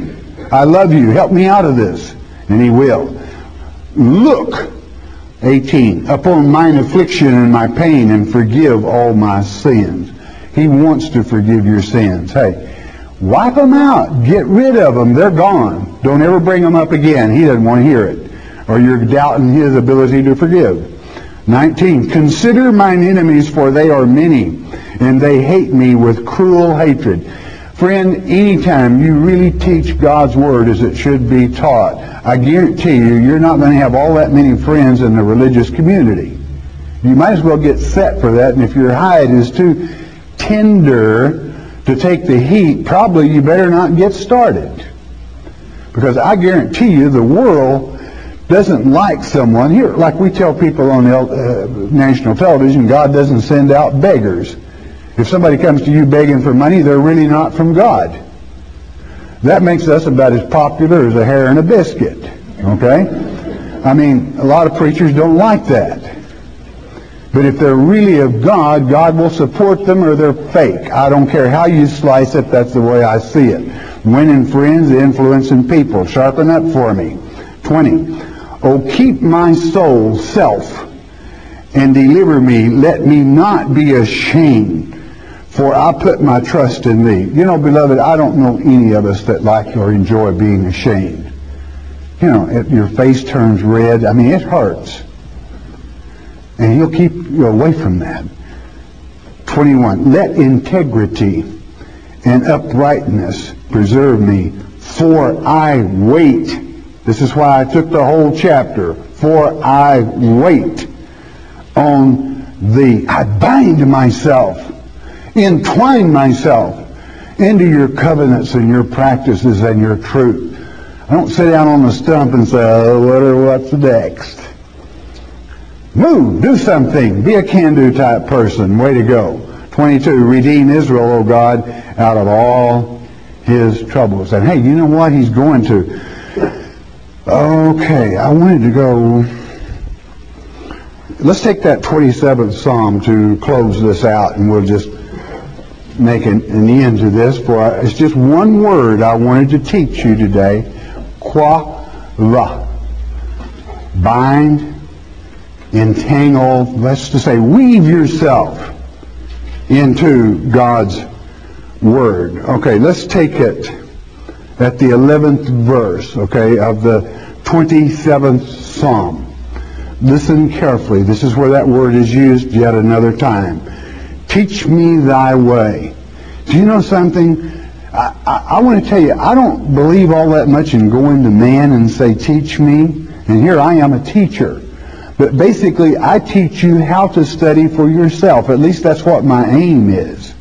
Speaker 2: I love you. Help me out of this. And he will. Look, eighteen, upon mine affliction and my pain, and forgive all my sins. He wants to forgive your sins. Hey, wipe them out. Get rid of them. They're gone. Don't ever bring them up again. He doesn't want to hear it. Or you're doubting his ability to forgive. nineteen, consider mine enemies, for they are many, and they hate me with cruel hatred. Friend, anytime you really teach God's Word as it should be taught, I guarantee you, you're not going to have all that many friends in the religious community. You might as well get set for that, and if your hide is too tender to take the heat, probably you better not get started. Because I guarantee you, the world doesn't like someone here. Like we tell people on the, uh, national television, God doesn't send out beggars. If somebody comes to you begging for money, they're really not from God. That makes us about as popular as a hair in a biscuit. Okay? I mean, a lot of preachers don't like that. But if they're really of God, God will support them, or they're fake. I don't care how you slice it, that's the way I see it. Winning friends, influencing people. Sharpen up for me. twenty. Oh, keep my soul self and deliver me. Let me not be ashamed, for I put my trust in thee. You know, beloved, I don't know any of us that like or enjoy being ashamed. You know, if your face turns red, I mean, it hurts. And he'll keep you away from that. twenty-one. Let integrity and uprightness preserve me, for I wait. This is why I took the whole chapter. For I wait on thee. I bind myself, entwine myself into your covenants and your practices and your truth. I don't sit down on the stump and say, oh, what or what's next? Move, do something. Be a can-do type person. Way to go. twenty-two, redeem Israel, O God, out of all his troubles. And hey, you know what? He's going to. Okay, I wanted to go. Let's take that twenty-seventh Psalm to close this out, and we'll just make an, an end to this. For it's just one word I wanted to teach you today. Qua-va. Bind, entangle, let's just say weave yourself into God's Word. Okay, let's take it at the eleventh verse, okay, of the twenty-seventh Psalm. Listen carefully. This is where that word is used yet another time. Teach me thy way. Do you know something? I, I, I want to tell you, I don't believe all that much in going to man and say, teach me. And here I am, a teacher. But basically, I teach you how to study for yourself. At least that's what my aim is.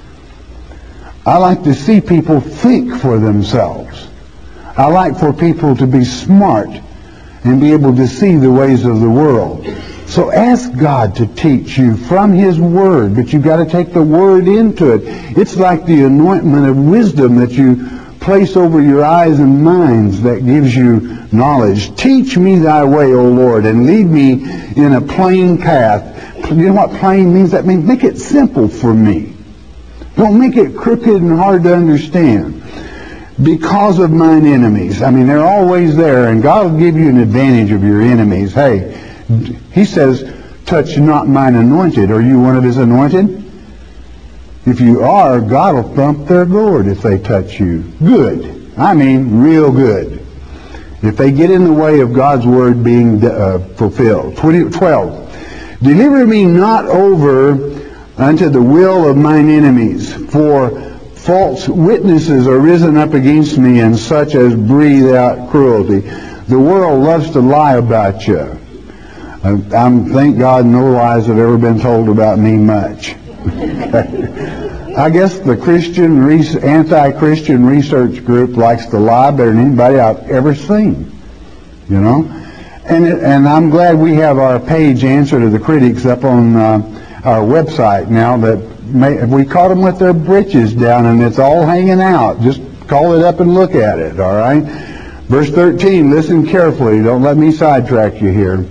Speaker 2: I like to see people think for themselves. I like for people to be smart and be able to see the ways of the world. So ask God to teach you from His Word, but you've got to take the Word into it. It's like the anointment of wisdom that you place over your eyes and minds that gives you knowledge. Teach me thy way, O Lord, and lead me in a plain path. You know what plain means? That means make it simple for me. Don't make it crooked and hard to understand. Because of mine enemies. I mean, they're always there, and God will give you an advantage of your enemies. Hey, He says, touch not mine anointed. Are you one of His anointed? If you are, God will thump their gourd if they touch you. Good. I mean, real good. If they get in the way of God's Word being uh, fulfilled. twelve. Deliver me not over unto the will of mine enemies, for false witnesses are risen up against me, and such as breathe out cruelty. The world loves to lie about you. I, I'm, thank God no lies have ever been told about me much. I guess the Christian anti-Christian research group likes to lie better than anybody I've ever seen. You know? And, it, and I'm glad we have our page Answer to the Critics up on uh, our website now that may, we caught them with their britches down and it's all hanging out. Just call it up and look at it, all right? Verse thirteen, listen carefully. Don't let me sidetrack you here.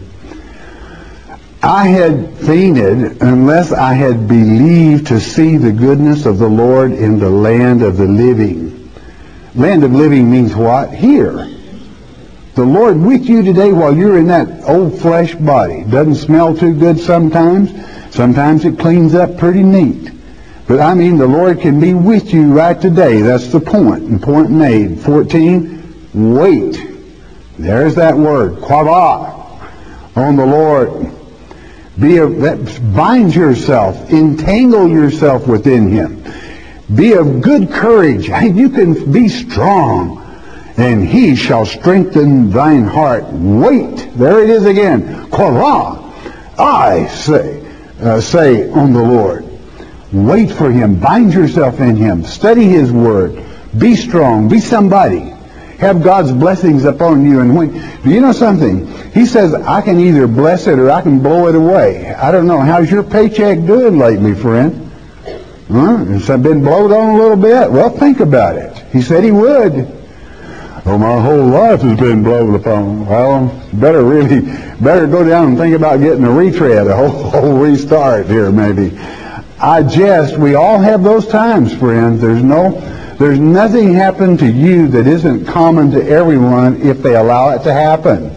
Speaker 2: I had fainted unless I had believed to see the goodness of the Lord in the land of the living. Land of living means what? Here. The Lord with you today while you're in that old flesh body. Doesn't smell too good sometimes. Sometimes it cleans up pretty neat. But I mean, the Lord can be with you right today. That's the point. And point made. fourteen, wait. There's that word. Quava. On the Lord. Be a, that binds yourself. Entangle yourself within Him. Be of good courage. You can be strong. And He shall strengthen thine heart. Wait. There it is again. Quava. I say, uh, say on the Lord. Wait for Him. Bind yourself in Him. Study His Word. Be strong. Be somebody. Have God's blessings upon you. And when, do you know something? He says, I can either bless it or I can blow it away. I don't know. How's your paycheck doing lately, friend? Huh? Has it been blowed on a little bit? Well, think about it. He said He would. Well, my whole life has been blown upon. Well, better really, better go down and think about getting a retread, a whole, whole restart here maybe. I jest. We all have those times, friends. There's no, there's nothing happen to you that isn't common to everyone if they allow it to happen.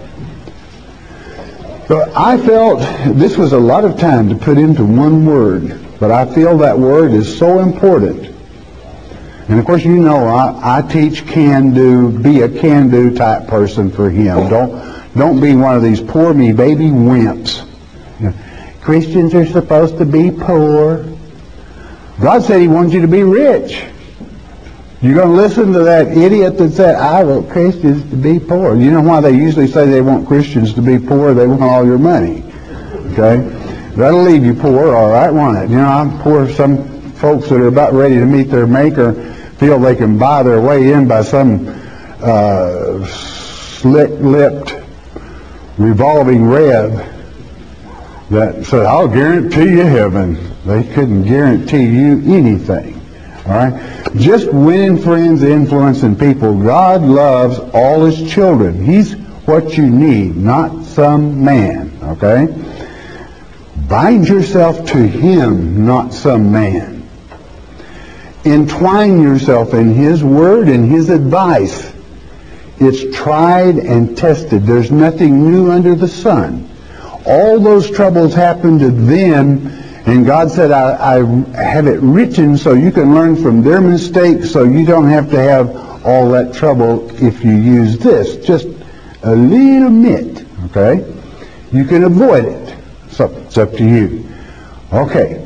Speaker 2: But I felt this was a lot of time to put into one word, but I feel that word is so important. And of course, you know, I, I teach can-do, be a can-do type person for Him. Don't, don't be one of these poor me baby wimps. You know, Christians are supposed to be poor. God said He wants you to be rich. You're going to listen to that idiot that said, I want Christians to be poor. You know why they usually say they want Christians to be poor? They want all your money. Okay? That'll leave you poor, all right, won't it? You know, I'm poor. Some folks that are about ready to meet their Maker feel they can buy their way in by some uh, slick-lipped revolving reb that said, I'll guarantee you heaven. They couldn't guarantee you anything. All right? Just winning friends, influencing people. God loves all His children. He's what you need, not some man. Okay? Bind yourself to Him, not some man. Entwine yourself in His Word and His advice. It's tried and tested. There's nothing new under the sun. All those troubles happened to them, and God said, I, I have it written so you can learn from their mistakes so you don't have to have all that trouble if you use this. Just a little bit, okay? You can avoid it. So it's up to you. Okay.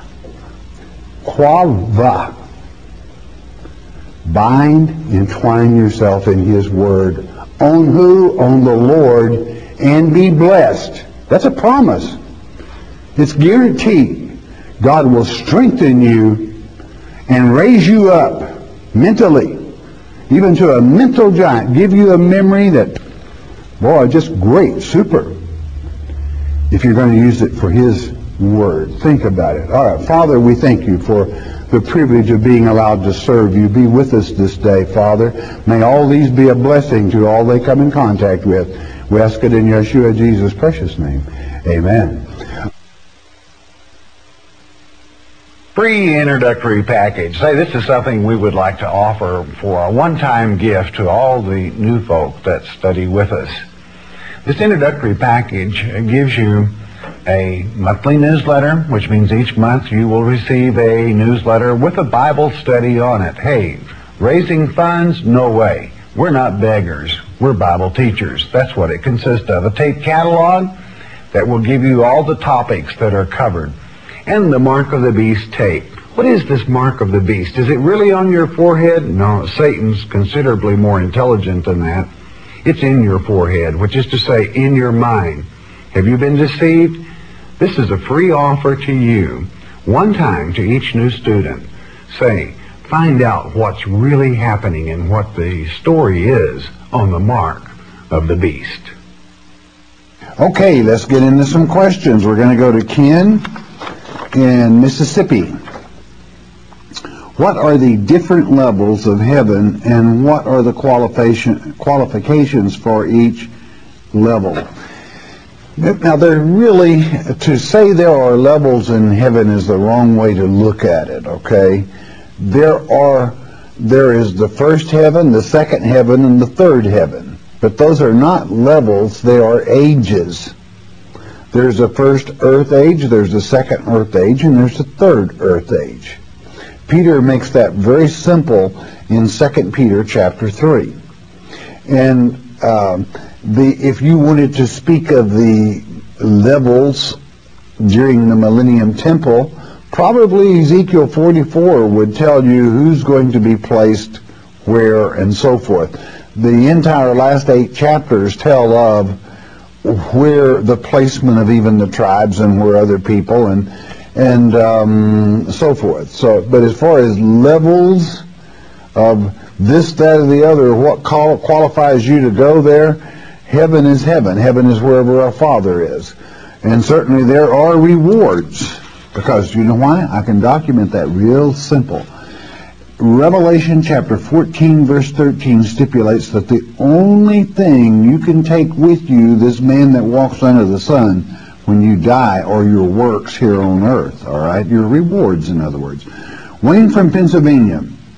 Speaker 2: Quava. Bind, entwine yourself in His Word. On who? On the Lord, and be blessed. That's a promise. It's guaranteed. God will strengthen you and raise you up mentally, even to a mental giant. Give you a memory that, boy, just great, super, if you're going to use it for His Word. Think about it. All right, Father, we thank You for the privilege of being allowed to serve You. Be with us this day, Father. May all these be a blessing to all they come in contact with. We ask it in Yeshua Jesus' precious name. Amen.
Speaker 3: Free introductory package. Say, this is something we would like to offer for a one-time gift to all the new folk that study with us. This introductory package gives you a monthly newsletter, which means each month you will receive a newsletter with a Bible study on it. Hey, raising funds? No way. We're not beggars. We're Bible teachers. That's what it consists of. A tape catalog that will give you all the topics that are covered. And the Mark of the Beast tape. What is this Mark of the Beast? Is it really on your forehead? No, Satan's considerably more intelligent than that. It's in your forehead, which is to say, in your mind. Have you been deceived? This is a free offer to you, one time to each new student. Say, find out what's really happening and what the story is on the Mark of the Beast.
Speaker 2: Okay, let's get into some questions. We're going to go to Ken in Mississippi. What are the different levels of heaven, and what are the qualification, qualifications for each level? Now, there really, to say there are levels in heaven is the wrong way to look at it, okay? There are there is the first heaven, the second heaven, and the third heaven. But those are not levels, they are ages. There's a first earth age, there's a second earth age, and there's a third earth age. Peter makes that very simple in Second Peter chapter three. And um, the if you wanted to speak of the levels during the Millennium Temple, probably Ezekiel forty-four would tell you who's going to be placed where and so forth. The entire last eight chapters tell of where the placement of even the tribes and where other people and and um, so forth. So, but as far as levels of this, that, or the other, what call, qualifies you to go there, heaven is heaven. Heaven is wherever our Father is. And certainly there are rewards, because you know why? I can document that real simple. Revelation chapter fourteen verse thirteen stipulates that the only thing you can take with you, this man that walks under the sun, when you die, are your works here on earth, all right? Your rewards, in other words. Wayne from Pennsylvania,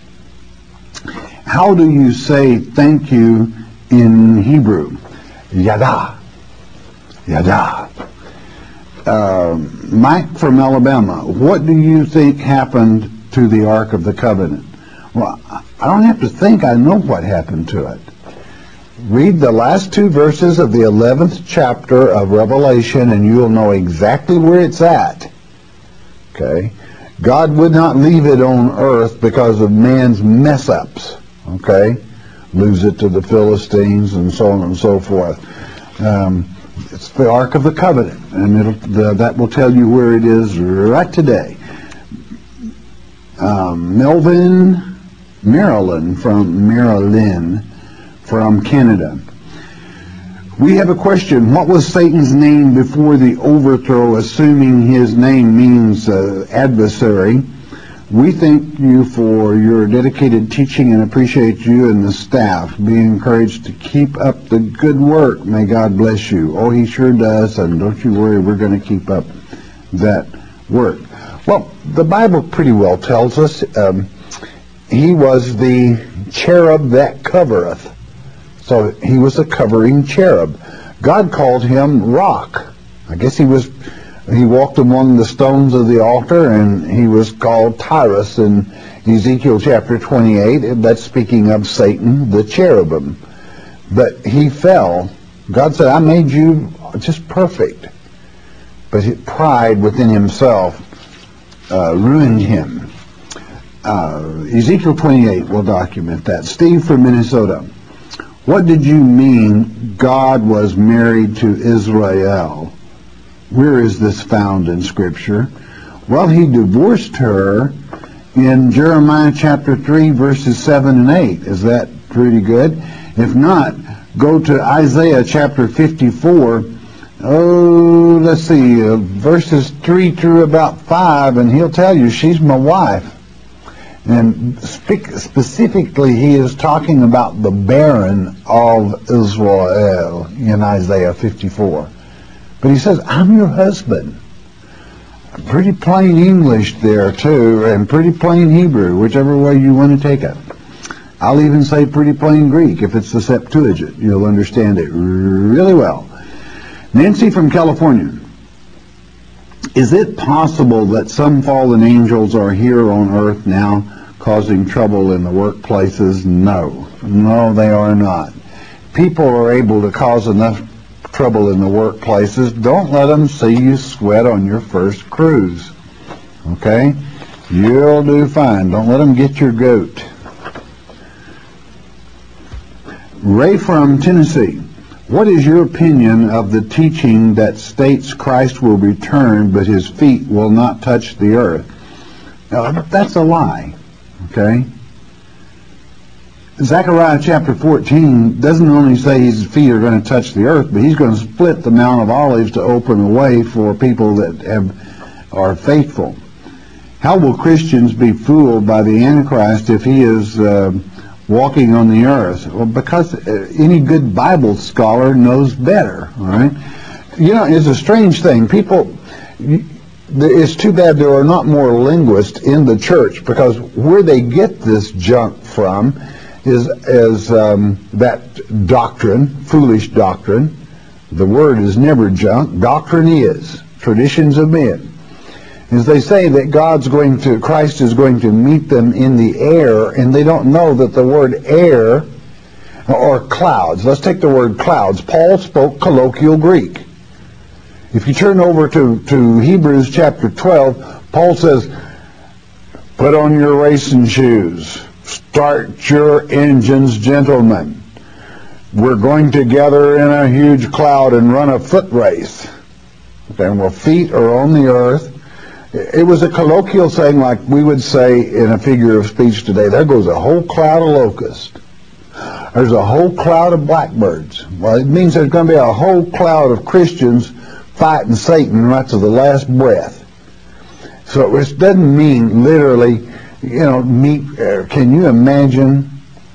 Speaker 2: how do you say thank you in Hebrew? Yada. Yada. Uh, Mike from Alabama, what do you think happened to the Ark of the Covenant? Well, I don't have to think, I know what happened to it. Read the last two verses of the eleventh chapter of Revelation and you'll know exactly where it's at. Okay? God would not leave it on earth because of man's mess-ups. Okay? Lose it to the Philistines and so on and so forth. Um, it's the Ark of the Covenant, and it'll, the, that will tell you where it is right today. Um, Melvin Marilyn from Maryland from Canada. We have a question. What was Satan's name before the overthrow, assuming his name means uh, adversary? We thank you for your dedicated teaching and appreciate you and the staff. Be encouraged to keep up the good work. May God bless you. Oh, he sure does, and don't you worry, we're going to keep up that work. Well, the Bible pretty well tells us um, he was the cherub that covereth. So he was a covering cherub. God called him Rock. I guess he was, he walked among the stones of the altar, and he was called Tyrus in Ezekiel chapter twenty-eight. That's speaking of Satan, the cherubim. But he fell. God said, I made you just perfect. But pride within himself uh, ruined him. Uh, Ezekiel twenty-eight will document that. Steve from Minnesota. What did you mean God was married to Israel? Where is this found in Scripture? Well, he divorced her in Jeremiah chapter three, verses seven and eight. Is that pretty good? If not, go to Isaiah chapter fifty-four. Oh, let's see, uh, verses three through about five, and he'll tell you, she's my wife. And speak, specifically, he is talking about the barren of Israel in Isaiah fifty-four. But he says, I'm your husband. Pretty plain English there, too, and pretty plain Hebrew, whichever way you want to take it. I'll even say pretty plain Greek. If it's the Septuagint, you'll understand it really well. Nancy from California. Is it possible that some fallen angels are here on earth now, causing trouble in the workplaces? No. No, they are not. People are able to cause enough trouble in the workplaces. Don't let them see you sweat on your first cruise. Okay? You'll do fine. Don't let them get your goat. Ray from Tennessee. What is your opinion of the teaching that states Christ will return, but his feet will not touch the earth? Now, that's a lie. Okay? Zechariah chapter fourteen doesn't only say his feet are going to touch the earth, but he's going to split the Mount of Olives to open a way for people that have are faithful. How will Christians be fooled by the Antichrist if he is uh, walking on the earth? Well, because uh, any good Bible scholar knows better. All right? You know, it's a strange thing. People... It's too bad there are not more linguists in the church, because where they get this junk from is, is um, that doctrine, foolish doctrine. The word is never junk. Doctrine is. Traditions of men. As they say that God's going to, Christ is going to meet them in the air, and they don't know that the word air or clouds. Let's take the word clouds. Paul spoke colloquial Greek. If you turn over to, to Hebrews chapter twelve, Paul says, put on your racing shoes. Start your engines, gentlemen. We're going to gather in a huge cloud and run a foot race. And our feet are on the earth. It was a colloquial saying, like we would say in a figure of speech today, there goes a whole cloud of locusts. There's a whole cloud of blackbirds. Well, it means there's going to be a whole cloud of Christians fighting Satan right to the last breath. So it doesn't mean literally, you know, meet, uh, can you imagine?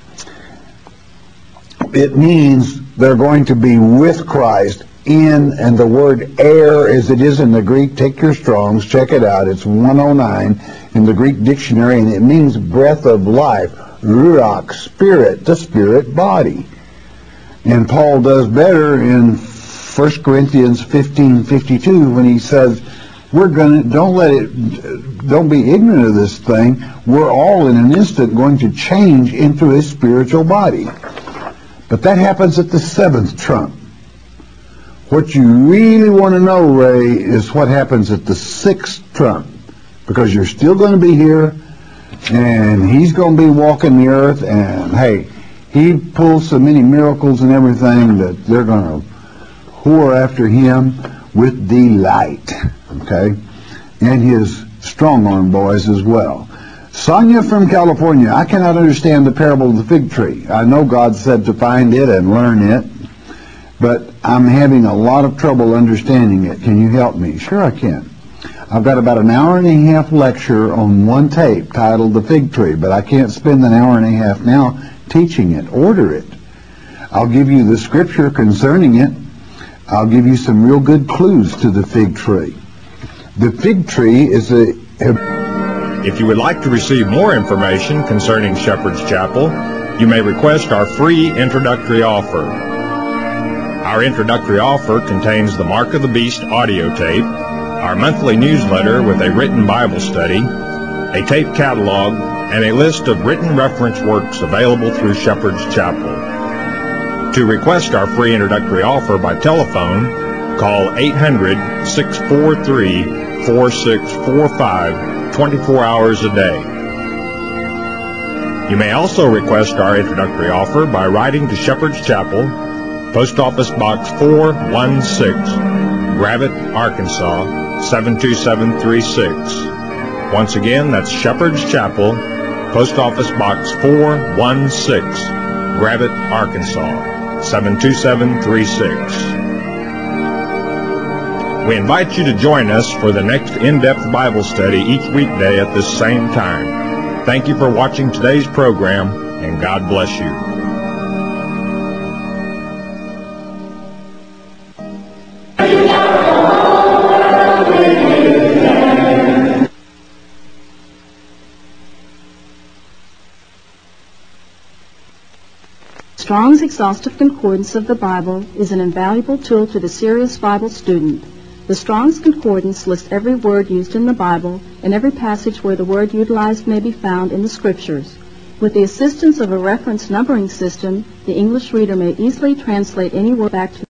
Speaker 2: It means they're going to be with Christ in, and the word air as it is in the Greek, take your Strongs, check it out, it's one oh nine in the Greek dictionary, and it means breath of life, ruach, spirit, the spirit body. And Paul does better in First Corinthians fifteen fifty-two when he says, we're gonna, don't let it, don't be ignorant of this thing, we're all in an instant going to change into his spiritual body. But that happens at the seventh trump. What you really want to know, Ray, is what happens at the sixth trump. Because you're still going to be here, and he's going to be walking the earth, and hey, he pulls so many miracles and everything that they're going to whore after him with delight. Okay? And his strong-arm boys as well. Sonia from California, I cannot understand the parable of the fig tree. I know God said to find it and learn it, but I'm having a lot of trouble understanding it. Can you help me? Sure I can. I've got about an hour and a half lecture on one tape titled The Fig Tree, but I can't spend an hour and a half now teaching it. Order it. I'll give you the scripture concerning it. I'll give you some real good clues to the fig tree. The fig tree is a...
Speaker 1: If you would like to receive more information concerning Shepherd's Chapel, you may request our free introductory offer. Our introductory offer contains the Mark of the Beast audio tape, our monthly newsletter with a written Bible study, a tape catalog, and a list of written reference works available through Shepherd's Chapel. To request our free introductory offer by telephone, call eight hundred, six four three, four six four five twenty-four hours a day. You may also request our introductory offer by writing to Shepherd's Chapel, Post Office Box four one six, Gravette, Arkansas, seven two seven three six. Once again, that's Shepherd's Chapel, Post Office Box four one six, Gravette, Arkansas, seven two seven three six. We invite you to join us for the next in-depth Bible study each weekday at this same time. Thank you for watching today's program, and God bless you.
Speaker 4: Strong's Exhaustive Concordance of the Bible is an invaluable tool to the serious Bible student. The Strong's Concordance lists every word used in the Bible and every passage where the word utilized may be found in the Scriptures. With the assistance of a reference numbering system, the English reader may easily translate any word back to